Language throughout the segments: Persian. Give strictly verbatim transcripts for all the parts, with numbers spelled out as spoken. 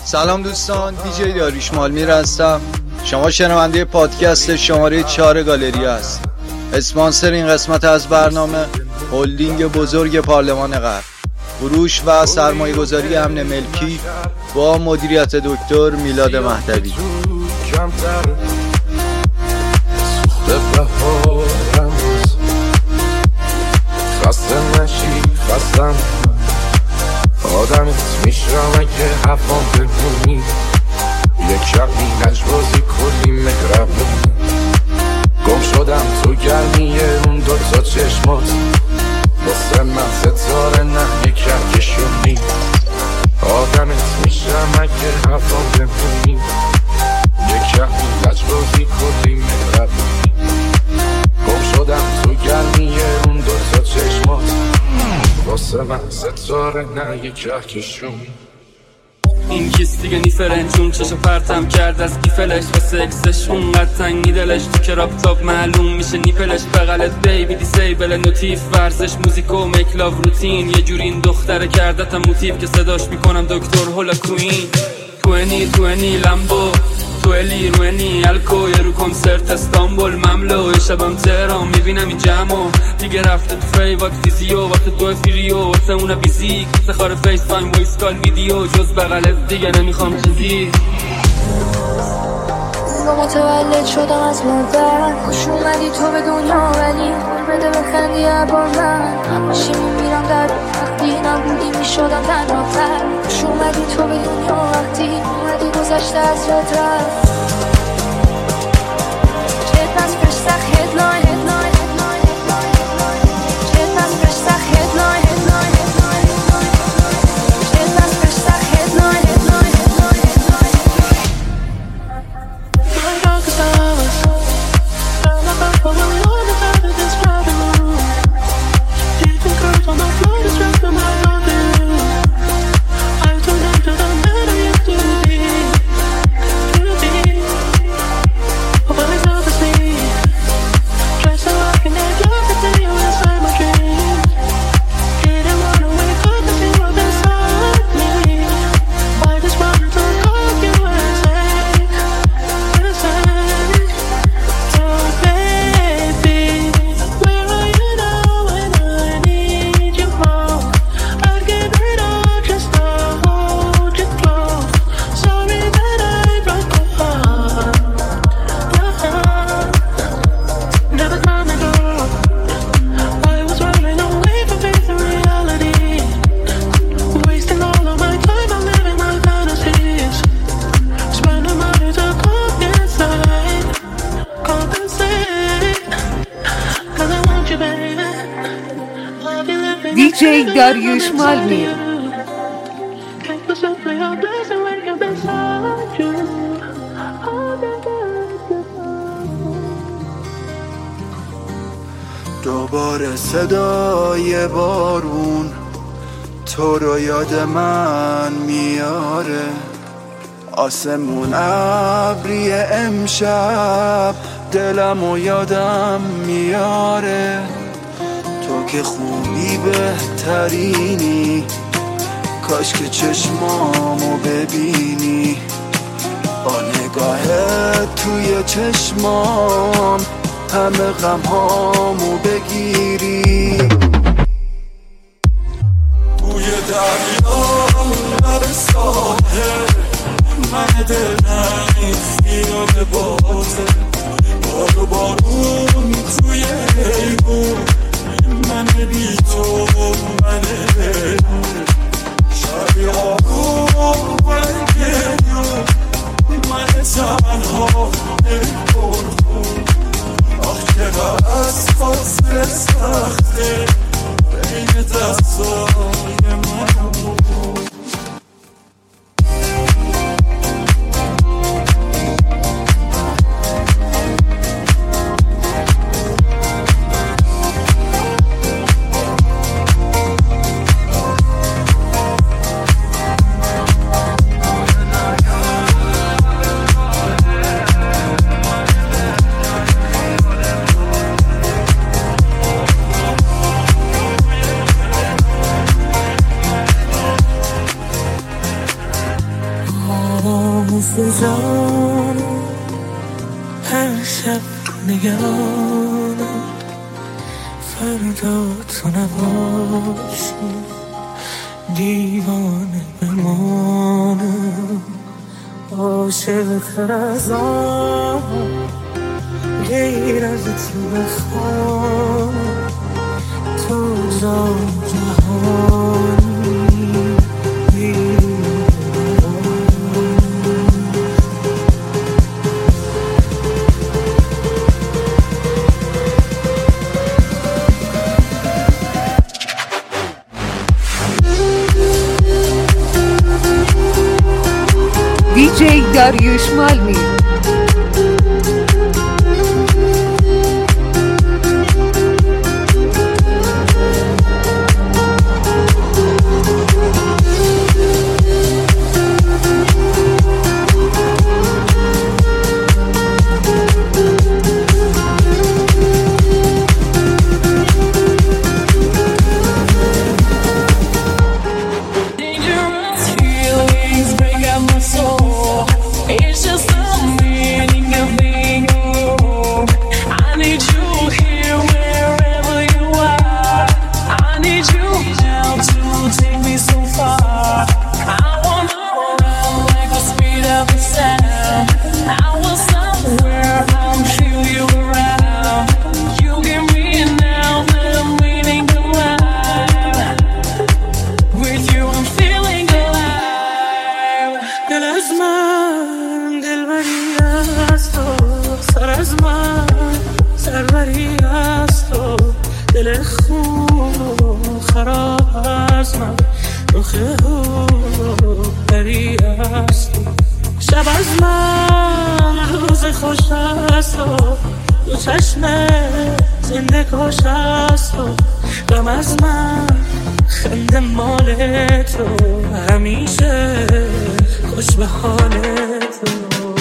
سلام دوستان، دیجی داریوش مالمیر هستم. شما شنونده پادکست شماره چهار گالری هست. اسپانسر این قسمت از برنامه هلدینگ بزرگ پارلمان غرب، فروش و سرمایه گذاری امن ملکی با مدیریت دکتر میلاد مهدوی. خسته نشی خستم آدمت میشم اگه حفام بمونی، یک شبی نجبازی کلی مهربونی، گم شدم تو گرمی اون دوتا چشمات، واسه من ستاره نه یک کهکشونی، آدمت میشم اگه حفام بمونی، یک شبی نجبازی کلی مهربونی، گم شدم تو گرمی اون دوتا چشمات، واسه من ستاره نه یک کهکشون. این کیس دیگه نیفرنجون چشم پرتم کرد از گیفلش واسه اکسش اونقدر تنگی دلش تو کراپ تاپ معلوم میشه نیپلش، بغلت بیبی دیسیبل نوتیف ورزش موزیک و میکلاو روتین، یه جوری این دختره کردتم موتیف که صداش میکنم دکتر هولا کوین. توینی توینی لمبو تویلی روینی الکو یه رو کنسرت استانبول مملو، شبم تهران میبینم این جمعو دیگه رفته تو فریوات فیزیو وقت تو فیریو واسه اونا بیزیک سخار فیس تایم ویس کال ویدیو جز بغلت دیگه نمیخوام چیزی. متولد شدم از مردن، خوش اومدی تو به دنیا ولی بده بخندی با من، همشی میمیرم در وقتی نبودی میشدم تنها تر، خوش اومدی تو به دنیا وقتی اومدی گذشته از رد رفت، چت از پشت سخ هدلاین هدلاین هدلاین هدلاین، چت از پشت سخ هدلاین هدلاین هدلاین، چت از پشت سخ هدلاین هدلاین هدلاین هدلاین. دیجی داریوش مالمیر. دوباره صدای بارون تو رو یاد من میاره، آسمون ابری امشب دلمو یادم میاره، تو که خوبی بهترینی، کاش که چشمامو ببینی، با نگاهت توی چشمام همه غمهامو بگیری. بوی دریا لب ساحل من دلنگ خیال بازه، بارو بارون توی ایمون من بی تو من شبی آروم من گریون من تنها نمی‌کنم، آخ چقدر از فاصله سخته بین دستای من. مثل جانم هر شب نگرانم فردا تو نباشی دیوانه بمانم عاشق‌تر از آن غیر از تو بخوام تو جان جهانی دیجی داریوش مالمیر. شب از من روز خوش است و دو چشم زنده کاش است و غم از من خنده مال تو همیشه خوش به حال تو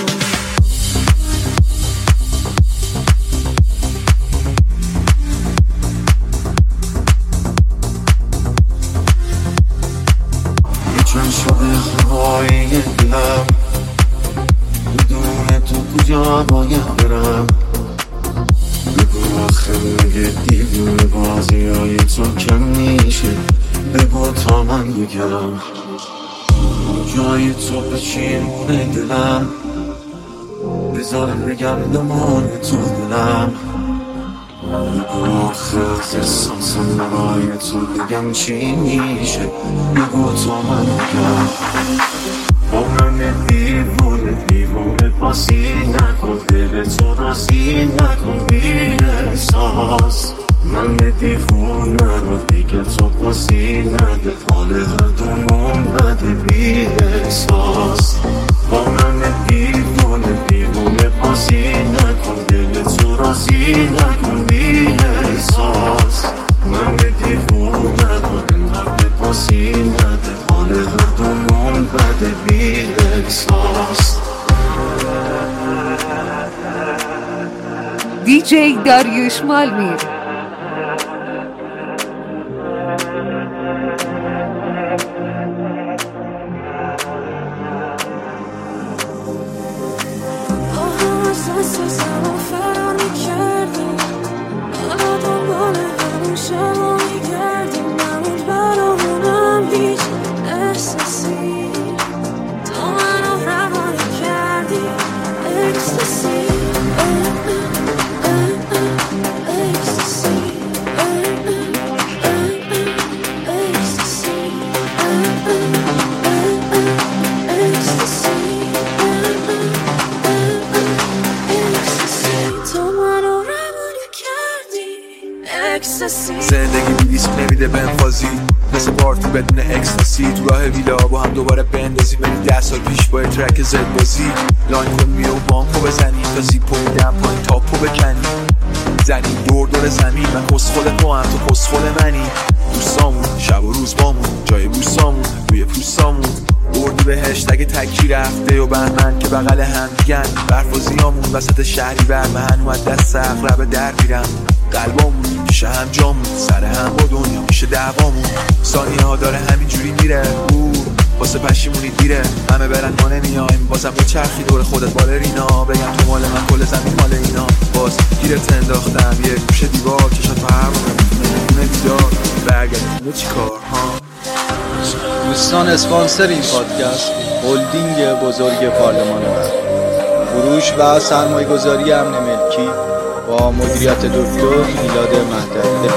چون شده های دلم بدون تو کجا باید برم بگو آخه مگه دیوونه بازی های تو کم میشه بگو تا من بگم جای تو بچینونه دلم بذار بگم دمان تو دلم بگو آخه احساسم برای تو بگم چی میشه بگو تا من بگم با من دیوونه دیوونه پاسی نکن دل تو راسی نکن بی احساس من دیوونه رو دیگه تو پاسی نده حال هر دومون بده بی احساس با من دیوونه دیوونه پاسی نکن دل تو راسی نکن بی احساس من دیوونه رو اینقدر پاسی نده حال هر دومون بده بی احساس دیجی داریوش مالمیر. زندگی بیدیسک نمیده بنفازی مثل پارتی بدون اکستاسی تو راه ویلا با هم دوباره بندازی بری ده سال پیش با ترک زد بازی لاین کن میو بانکو بزنی تا زیپو میدم پایین تاپو بکنی زنی دور دور زمین من کسخل تو هم تو کسخل منی دوستامون شب و روز بامون جای بوسامون روی پوستامون بردی بهشت اگه تکی رفته و بهمن که بغل هم دیگن برف و زیامون وسط شهری برمهن اومد دست اقرب در میرم قلبامون میشه هم جامون سر هم با دنیا میشه دعوامون ثانیه ها داره همینجوری میره او با واسه پشیمونی دیره، همه برن ما نمیایم، بازم یه چرخی دور خودت بالرینا، بگم تو مال من کل زمین مال اینا، باز گیرت انداختم یه گوشه دیوار، چشات فرق نمیتونه بیدار برگردیم چی کار ها. دوستان اسپانسر این پادکست هلدینگ بزرگ پارلمان غرب، فروش و سرمایه گذاری امن ملکی با مدیریت دکتر میلاد مهدوی.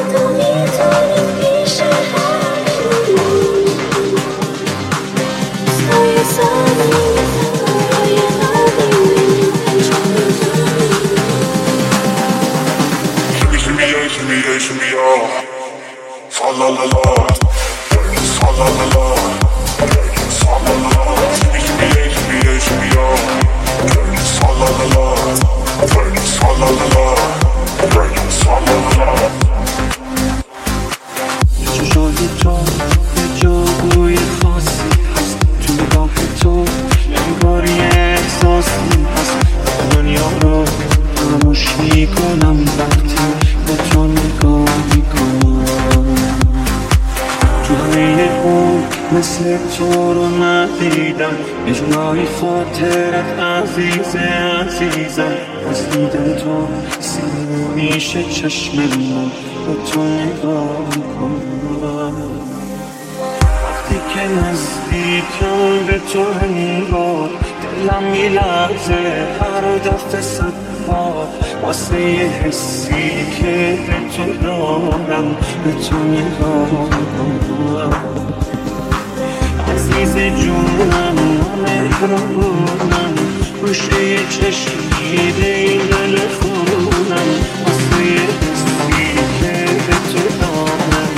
چشای تو یه جادوی خاصی هست، تو نگاه تو انگاری احساسی هست، دنیا رو فراموش میکنم وقتی با تو نگاه میکنم. تو همه اون مثل تو رو ندیدم، یه جورایی خاطرت عزیزه عزیزم، از دیدن تو سیمون میشه چشم من، با تو نگاه میکنم. وقتی که نزدیکم به تو انگار دلم میلرزه هر دفعه صد بار، واسه یه حسی که به تو دارم به تو نگاه میکنم. عزیز جونم مهربونم، گوشه یه چشمی به این دل خونم، واسه یه حسی که به تو دارم.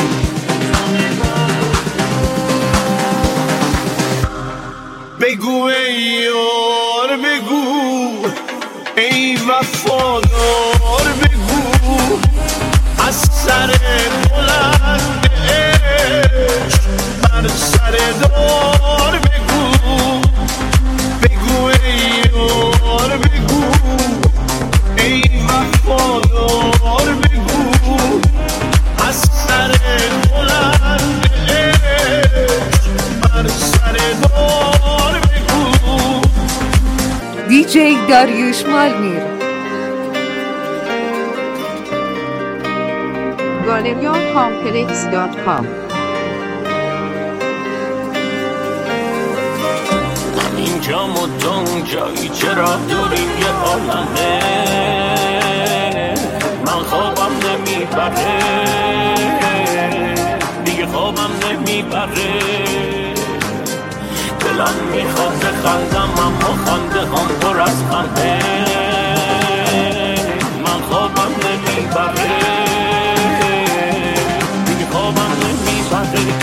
بگو ای یار بگو، ای وفادار بگو، از سر بلند عشق بر سر دار بگو. بگو ای یار بگو، ای وفادار بگو، از سر بلند عشق بر سر دار بگو. دیجی داریوش مالمیر. گالریا کامپلکس دات کام. اینجا مدام جایی چرا دوریم یه عالمه، من خوابم نمیبره دیگه، خوابم نمیبره، دلم میخواد بخندم اما خنده هم پر از خنده، من خوابم نمیبره دیگه، خوابم نمیبره.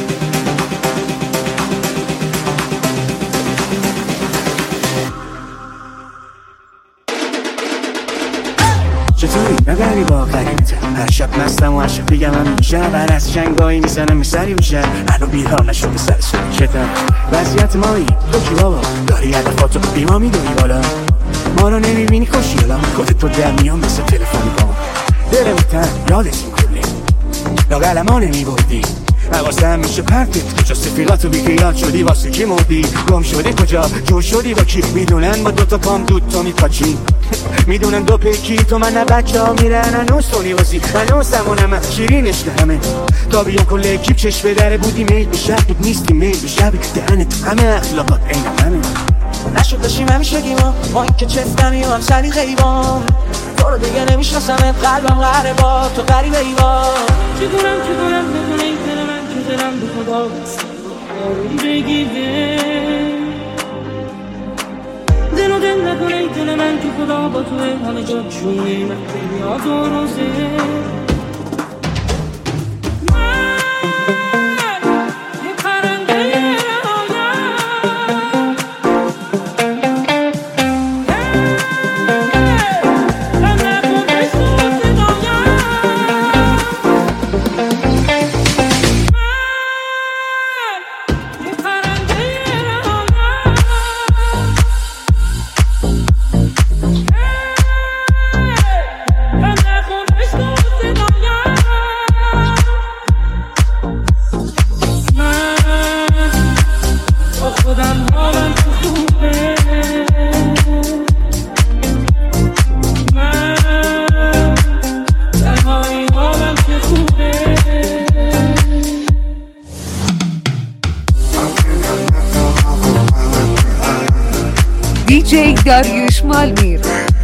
چطوری نگری با قریبته، هر شب مستم و هر شب بگم هم میشه، بر از شنگایی میزنم میسری میشه، هنو بیدار نشده سر سویچتم. وضعیت مایی تو کی بابا، داری هدفاتو بیما میدونی بالا، ما رو نمیبینی کشیالا، کدت تو در میان مثل تلفنی با دل میتن یادت میکنی، لاغل ما نمیبردی، حواسم میشه پرتت کجا سفیراتو بیخیال شدی، واسه کی مردی، گم شدی کجا، جور شدی با کی، میدونن با دوتا پام دود تو میپاچی، میدونن دو پیکی تو من نه بچه ها میرن هنوز تو نیوازی، هنوز زمانم شیرینش همه تا بیام کل اکیب چشم به دره بودی میل به شب بود نیستی میل به شب دهنت همه اخلاقات این همه نشد داشتیم همیشگی ما ما این که چفتمی و هم سری غیبان، تو رو دیگه نمیشناسمت قلبم قهره با تو قریب ایوان. چطورم چطورم بدون این دل من که دلم به خدا آروم بگیره، دل و دل نکنه ای دل من که خدا با توه همه جا چونه من یاد و روزه. I'm not gonna دیجی داریوش مالمیر.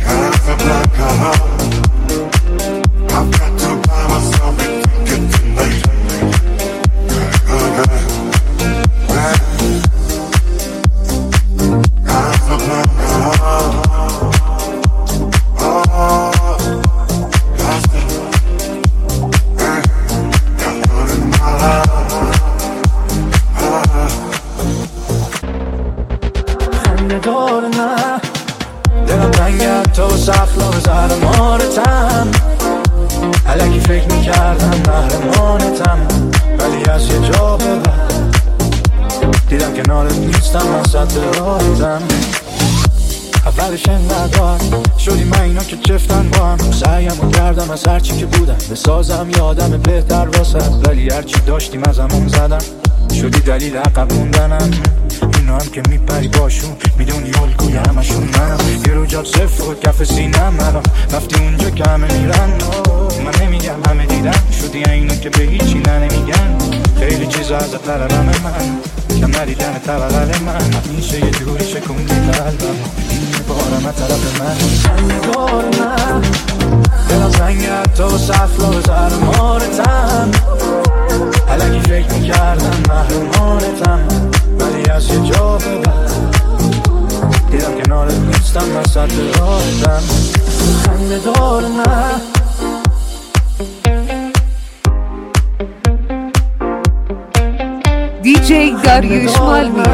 دلم رنگت تو سخلا به زهر مارتم علکی فکر میکردم محرمانتم ولی از یه جا به بعد دیدم کنارت نیستم من سطح راحتم اولش انقدر شدی من اینا که چفتن با هم سعیم رو کردم از هرچی که بودم بسازم یادم بهتر واسد ولی هرچی داشتیم از همون زدم شدی دلیل عقب موندنم اینا هم که میپری باشون میدونی الگوی همشون منم یه رو جاد صفر و کف سینم الان رفتی اونجا که همه میرن من نمیگم همه دیدن شدی اینا که به هیچی نه نمیگن خیلی چیزا ازت طلبم من کم ندیدن طبقل من میشه یه جوری شکوندی قلبم این بارم طرف من دار من دلم زنگت تو سخلا به زهر مارتم علکی فکر میکردم محرمانتم ولی از یه جا به بعد دیدم کنارت نیستم من سطح راحتم خنده دار من دیجی داریوش مالمیر.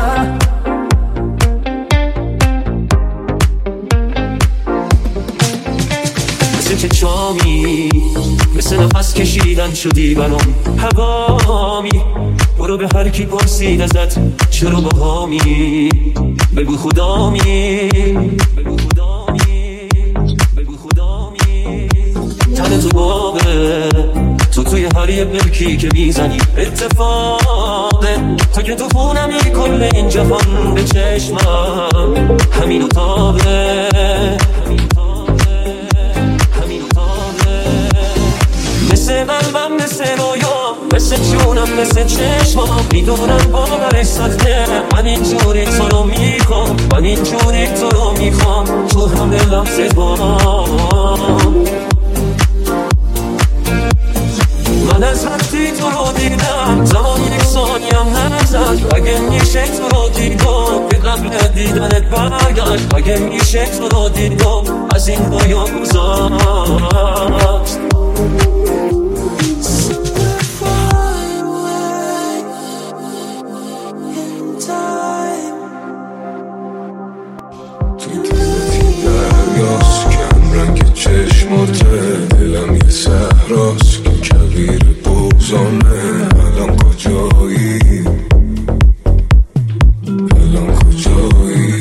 مثل که چامی مثل نفس کشیدن شدی برام هوامی برو به هر کی پرسید ازت چرا با هامی بگو خدامی بگو خدامی بگو خدامی تن تو باغه تو توی هر یه بلکی که میزنی اتفاقه تا که تو خونمی کل این جهان به چشمم همین اتاقه مثل قلبم مثل رویا مثل جونم مثل چشمام میدونم باورش سخته من اینجوری تو رو میخوام من اینجوری تو رو میخوام تو همه لحظه بام من از وقتی تو رو دیدم زمان یک ثانیم نزد اگه میشه تو رو دیدم به قبل دیدنت برگشت اگه میشه تو رو دیدم از این بایا گذاشت چشماته دلم یه صحراست که کویر بغضانه الان کجایی الان کجایی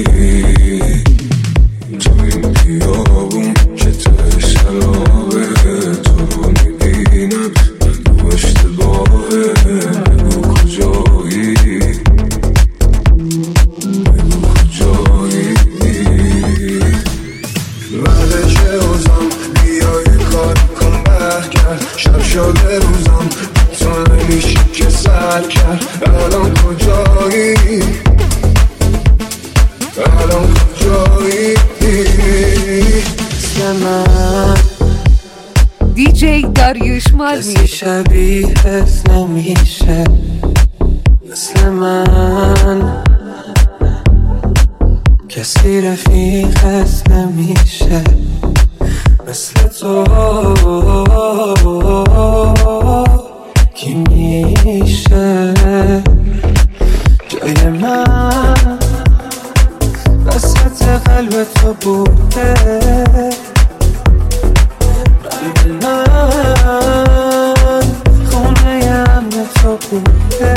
تو این بیابون که ته سلابه تو رو میبینم بگو اشتباهه بگو کجایی بگو کجایی بعد چه اوزم بیای کار کن برگرد شب شده روزم تو نمیشی که سر کرد الان کجایی الان کجایی مثل من دیجی داریوش مالمیر. کسی شبیهت نمیشه مثل من کسی رفیقت نمیشه مثل تو کی میشه جای من وسط قلب تو بوده قلب من خونه امن تو بوده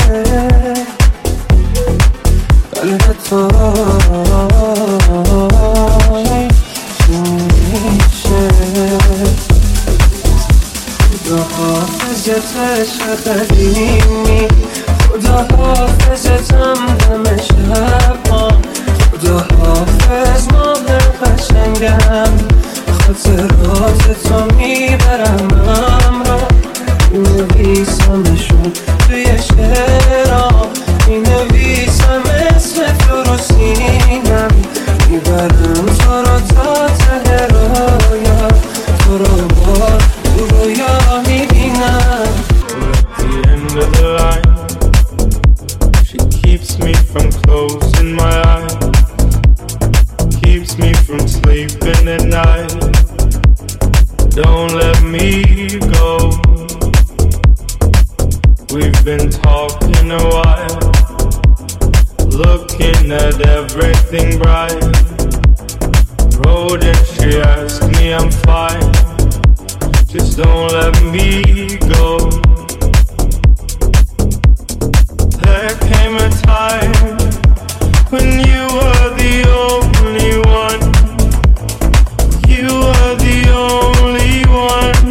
قلب تو حافظت عشق قدیمی خدا حافظتم دم شبان خدا حافظ ماه قشنگم خاطرات تو میبرم همراه مینویسمشون توی شعرام مینویسم اسم تو رو سینم keeps me from closing my eyes, keeps me from sleeping at night. Don't let me go. We've been talking a while, looking at everything bright. Road and she asked me I'm fine, just don't let me go. There came a time when you were the only one, you were the only one,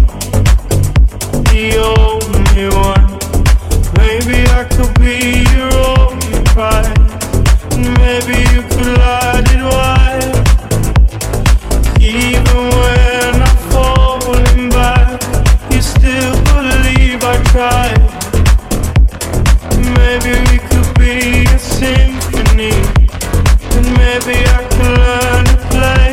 the only one. Maybe I could be your only pride, and maybe you could light it wide. Even when I'm falling back, you still believe I tried. Maybe we could be a symphony, and maybe I could learn to play.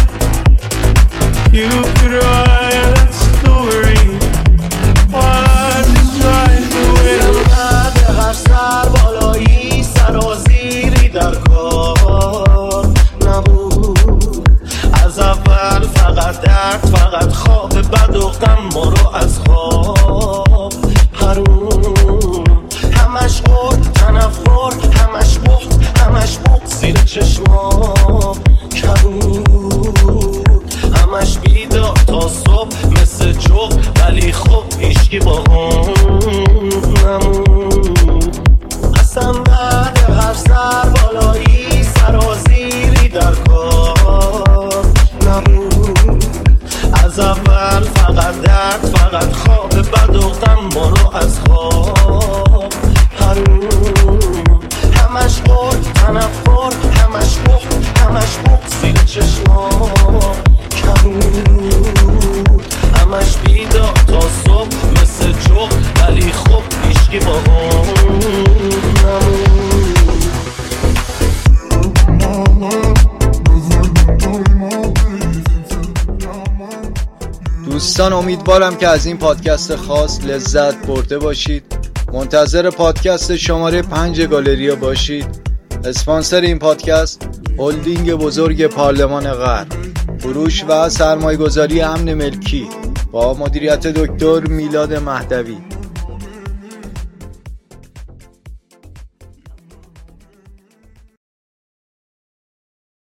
You could write that story while I just ride away. هر سر بالایی سرازیری در کار نبود. از اول فقط درد، فقط خواب بد و غم ما رو از خواب حروم. همش خورد تنفر، همش بخت، همش بخت زیر چشمام کبود. همش بیدار تا صبح مثل جغ، ولی خب هیچکی با هم نمود. اصلا بعد هر سر بالایی سرازیری در کار نبود. از اول فقط درد، فقط خواب بد و غم ما رو از خواب حروم. همش خورد تنفر، همش بخت، همش بخت زیر چشمام کبود. همش بیدار تا صبح مثل جغ، ولی خب هیچکی با هم نمود. دوستان امیدوارم که از این پادکست خاص لذت برده باشید. منتظر پادکست شماره پنج گالریا باشید. اسپانسر این پادکست هلدینگ بزرگ پارلمان غرب، فروش و سرمایه‌گذاری امن ملکی با مدیریت دکتر میلاد مهدوی.